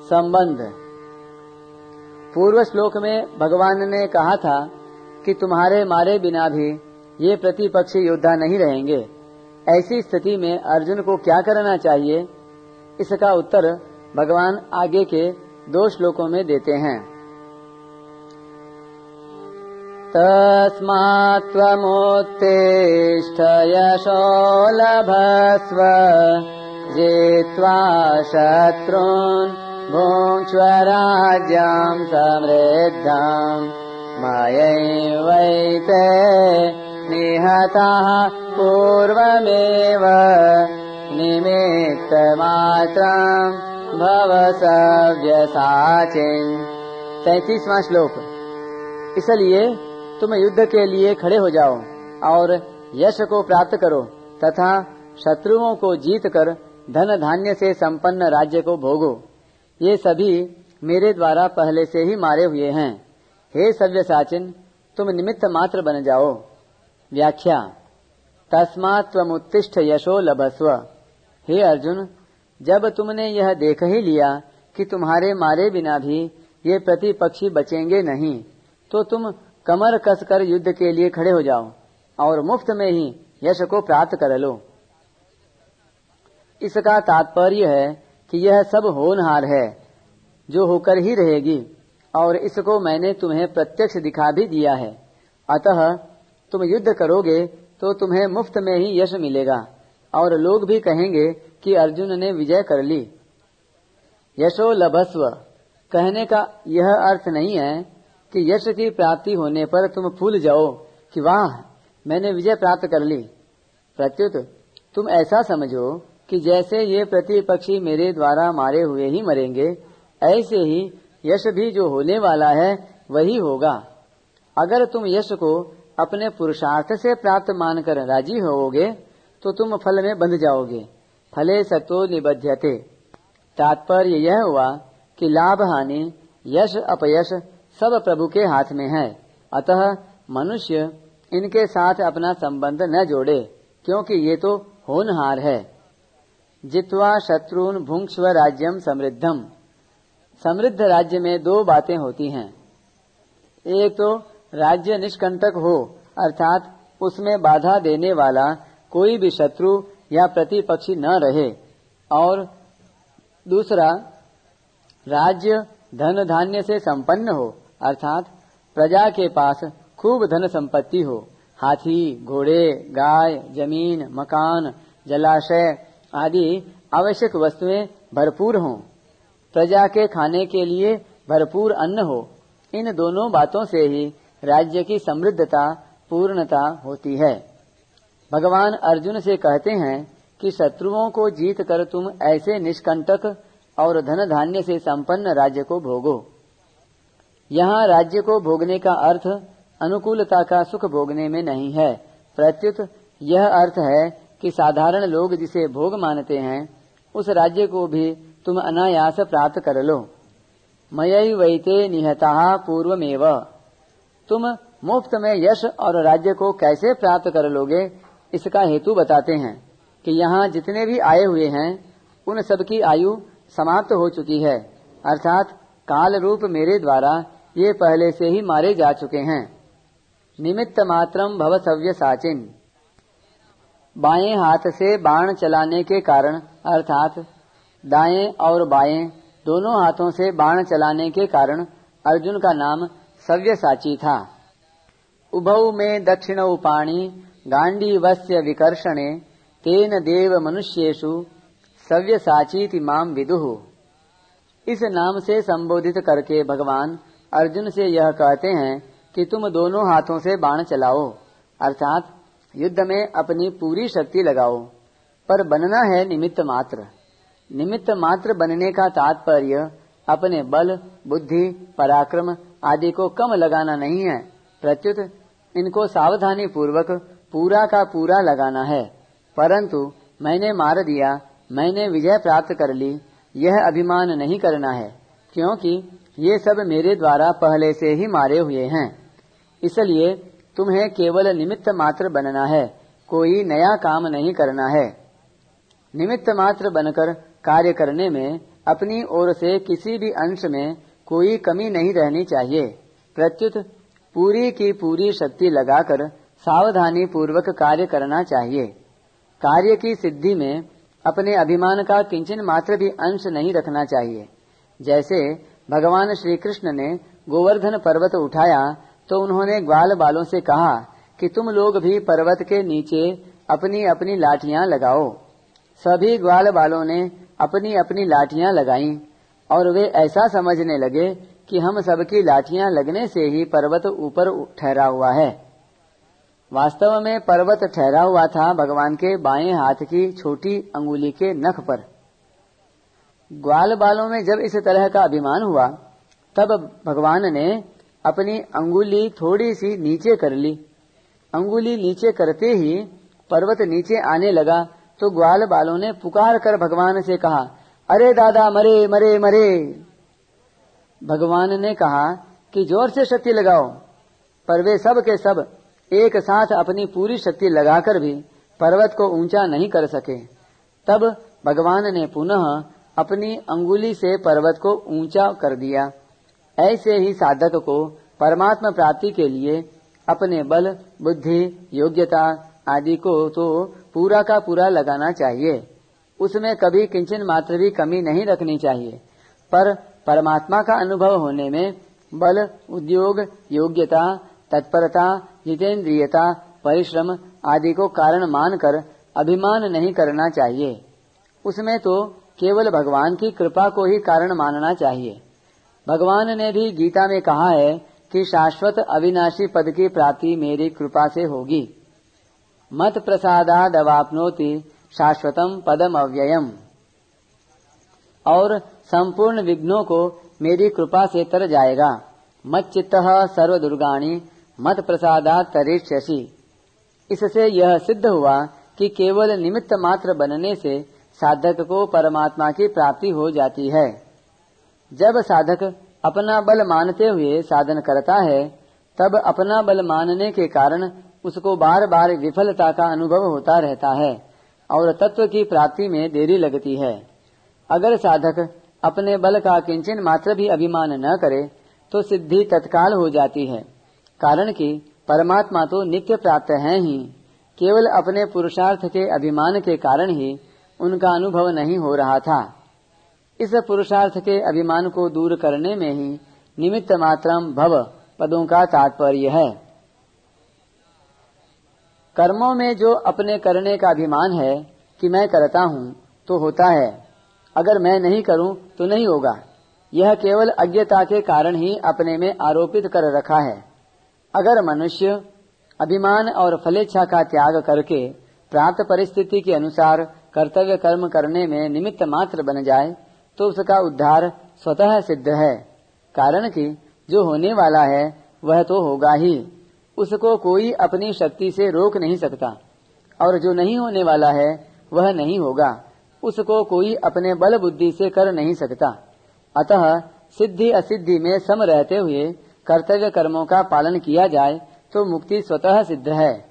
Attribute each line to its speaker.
Speaker 1: संबंध। पूर्व श्लोक में भगवान ने कहा था कि तुम्हारे मारे बिना भी ये प्रतिपक्षी योद्धा नहीं रहेंगे। ऐसी स्थिति में अर्जुन को क्या करना चाहिए, इसका उत्तर भगवान आगे के 2 श्लोकों में देते हैं। तस्मात् त्वमुत्तिष्ठ यशो लभस्व जित्वा शत्रून् भुङ्क्ष्व राज्यं समृद्धम् मयैवैते निहताः पूर्वमेव निमित्तमात्रं भव सव्यसाचिन्। 33वां श्लोक। इसलिए तुम युद्ध के लिए खड़े हो जाओ और यश को प्राप्त करो तथा शत्रुओं को जीत कर धन धान्य से संपन्न राज्य को भोगो। ये सभी मेरे द्वारा पहले से ही मारे हुए हैं। हे सव्यसाचिन, तुम निमित्त मात्र बन जाओ। व्याख्या। तस्मात् त्वमुत्तिष्ठ यशो लभस्व। हे अर्जुन, जब तुमने यह देख ही लिया कि तुम्हारे मारे बिना भी ये प्रतिपक्षी बचेंगे नहीं, तो तुम कमर कसकर युद्ध के लिए खड़े हो जाओ और मुफ्त में ही यश को प्राप्त कर लो। इसका तात्पर्य है कि यह सब होनहार है जो होकर ही रहेगी और इसको मैंने तुम्हें प्रत्यक्ष दिखा भी दिया है। अतः तुम युद्ध करोगे तो तुम्हें मुफ्त में ही यश मिलेगा और लोग भी कहेंगे कि अर्जुन ने विजय कर ली। यशो लभस्व कहने का यह अर्थ नहीं है कि यश की प्राप्ति होने पर तुम फूल जाओ कि वाह, मैंने विजय प्राप्त कर ली। प्रत्युत तुम ऐसा समझो कि जैसे ये प्रतिपक्षी मेरे द्वारा मारे हुए ही मरेंगे, ऐसे ही यश भी जो होने वाला है वही होगा। अगर तुम यश को अपने पुरुषार्थ से प्राप्त मानकर राजी होोगे तो तुम फल में बंध जाओगे। फले सतो निबध्यते। तात्पर्य यह हुआ कि लाभ हानि, यश अपयश सब प्रभु के हाथ में है। अतः मनुष्य इनके साथ अपना संबंध न जोड़े, क्योंकि ये तो होनहार है। जित्वा शत्रुन भुङ्क्ष्व राज्यम समृद्धम। समृद्ध राज्य में 2 बातें होती हैं। एक तो राज्य निष्कंटक हो, अर्थात उसमें बाधा देने वाला कोई भी शत्रु या प्रतिपक्षी न रहे, और दूसरा राज्य धन धान्य से संपन्न हो, अर्थात प्रजा के पास खूब धन संपत्ति हो। हाथी, घोड़े, गाय, जमीन, मकान, जलाशय आदि आवश्यक वस्तुएं भरपूर हों। प्रजा के खाने के लिए भरपूर अन्न हो। इन दोनों बातों से ही राज्य की समृद्धता, पूर्णता होती है। भगवान अर्जुन से कहते हैं कि शत्रुओं को जीत कर तुम ऐसे निष्कंटक और धन धान्य से संपन्न राज्य को भोगो। यहाँ राज्य को भोगने का अर्थ अनुकूलता का सुख भोगने में नहीं है, प्रत्युत यह अर्थ है कि साधारण लोग जिसे भोग मानते हैं उस राज्य को भी तुम अनायास प्राप्त कर लो। मयैवैते निहताः पूर्वमेव। तुम मुफ्त में यश और राज्य को कैसे प्राप्त कर लोगे, इसका हेतु बताते हैं कि यहाँ जितने भी आए हुए हैं उन सबकी आयु समाप्त हो चुकी है, अर्थात काल रूप मेरे द्वारा ये पहले से ही मारे जा चुके हैं। निमित्त मात्रम भव सव्यसाचिन। बाएं हाथ से बाण चलाने के कारण, अर्थात दाएं और बाएं दोनों हाथों से बाण चलाने के कारण अर्जुन का नाम सव्यसाची था। उभौ में दक्षिणौ पाणि गांडीवस्य विकर्षणे तेन देव मनुष्येषु सव्यसाचीति माम विदुः। इस नाम से संबोधित करके भगवान अर्जुन से यह कहते हैं कि तुम दोनों हाथों से बाण चलाओ, अर्थात युद्ध में अपनी पूरी शक्ति लगाओ, पर बनना है निमित्त मात्र। निमित्त मात्र बनने का तात्पर्य अपने बल, बुद्धि, पराक्रम आदि को कम लगाना नहीं है, प्रत्युत इनको सावधानी पूर्वक पूरा का पूरा लगाना है। परंतु मैंने मार दिया, मैंने विजय प्राप्त कर ली, यह अभिमान नहीं करना है, क्योंकि ये सब मेरे द्वारा पहले से ही मारे हुए हैं। इसलिए तुम्हें केवल निमित्त मात्र बनना है, कोई नया काम नहीं करना है। निमित्त मात्र बनकर कार्य करने में अपनी ओर से किसी भी अंश में कोई कमी नहीं रहनी चाहिए। प्रत्युत पूरी की पूरी शक्ति लगाकर सावधानी पूर्वक कार्य करना चाहिए। कार्य की सिद्धि में अपने अभिमान का किंचन मात्र भी अंश नहीं रखना चाहिए। जैसे भगवान श्री कृष्ण ने गोवर्धन पर्वत उठाया तो उन्होंने ग्वाल बालों से कहा कि तुम लोग भी पर्वत के नीचे अपनी अपनी लाठियां लगाओ। सभी ग्वाल बालों ने अपनी अपनी लाठियां लगाईं और वे ऐसा समझने लगे कि हम सबकी लाठियां लगने से ही पर्वत ऊपर ठहरा हुआ है। वास्तव में पर्वत ठहरा हुआ था भगवान के बाएं हाथ की छोटी अंगुली के नख पर। ग्वाल बालों में जब इस तरह का अभिमान हुआ तब भगवान ने अपनी अंगुली थोड़ी सी नीचे कर ली। अंगुली नीचे करते ही पर्वत नीचे आने लगा तो ग्वाल बालों ने पुकार कर भगवान से कहा, अरे दादा मरे मरे मरे। भगवान ने कहा कि जोर से शक्ति लगाओ, पर वे सब के सब एक साथ अपनी पूरी शक्ति लगाकर भी पर्वत को ऊंचा नहीं कर सके। तब भगवान ने पुनः अपनी अंगुली से पर्वत को ऊंचा कर दिया। ऐसे ही साधक को परमात्मा प्राप्ति के लिए अपने बल, बुद्धि, योग्यता आदि को तो पूरा का पूरा लगाना चाहिए। उसमें कभी किंचन मात्र भी कमी नहीं रखनी चाहिए। पर परमात्मा का अनुभव होने में बल, उद्योग, योग्यता, तत्परता, जितेंद्रियता, परिश्रम आदि को कारण मानकर अभिमान नहीं करना चाहिए। उसमें तो केवल भगवान की कृपा को ही कारण मानना चाहिए। भगवान ने भी गीता में कहा है कि शाश्वत अविनाशी पद की प्राप्ति मेरी कृपा से होगी। मत प्रसादाद अवाप्नोति शाश्वतम पदम अव्ययम। और संपूर्ण विघ्नों को मेरी कृपा से तर जाएगा। मत चित्तः सर्व दुर्गाणि मत प्रसादात तरिष्यसि। इससे यह सिद्ध हुआ कि केवल निमित्त मात्र बनने से साधक को परमात्मा की प्राप्ति हो जाती है। जब साधक अपना बल मानते हुए साधन करता है तब अपना बल मानने के कारण उसको बार बार विफलता का अनुभव होता रहता है और तत्व की प्राप्ति में देरी लगती है। अगर साधक अपने बल का किंचन मात्र भी अभिमान न करे तो सिद्धि तत्काल हो जाती है। कारण कि परमात्मा तो नित्य प्राप्त है ही, केवल अपने पुरुषार्थ के अभिमान के कारण ही उनका अनुभव नहीं हो रहा था। इस पुरुषार्थ के अभिमान को दूर करने में ही निमित्त मात्रम भव पदों का तात्पर्य है। कर्मों में जो अपने करने का अभिमान है कि मैं करता हूँ तो होता है, अगर मैं नहीं करूँ तो नहीं होगा, यह केवल अज्ञता के कारण ही अपने में आरोपित कर रखा है। अगर मनुष्य अभिमान और फलेच्छा का त्याग करके प्राप्त परिस्थिति के अनुसार कर्तव्य कर्म करने में निमित्त मात्र बन जाए तो उसका उद्धार स्वतः सिद्ध है। कारण कि जो होने वाला है वह तो होगा ही, उसको कोई अपनी शक्ति से रोक नहीं सकता, और जो नहीं होने वाला है वह नहीं होगा, उसको कोई अपने बल बुद्धि से कर नहीं सकता। अतः सिद्धि असिद्धि में सम रहते हुए कर्तव्य कर्मों का पालन किया जाए तो मुक्ति स्वतः सिद्ध है।